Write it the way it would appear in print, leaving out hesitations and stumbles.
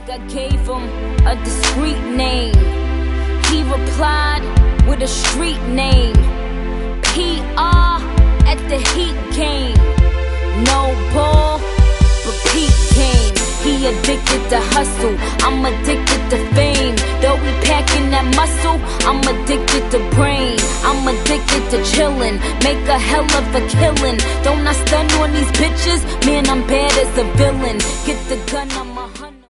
I gave him a discreet name. He replied with a street name. PR at the Heat game. No ball, but peak game. He addicted to hustle, I'm addicted to fame. Though we packing that muscle, I'm addicted to brain. I'm addicted to chillin', make a hell of a killin'. Don't I stun on these bitches? Man, I'm bad as a villain. Get the gun, I'm 100.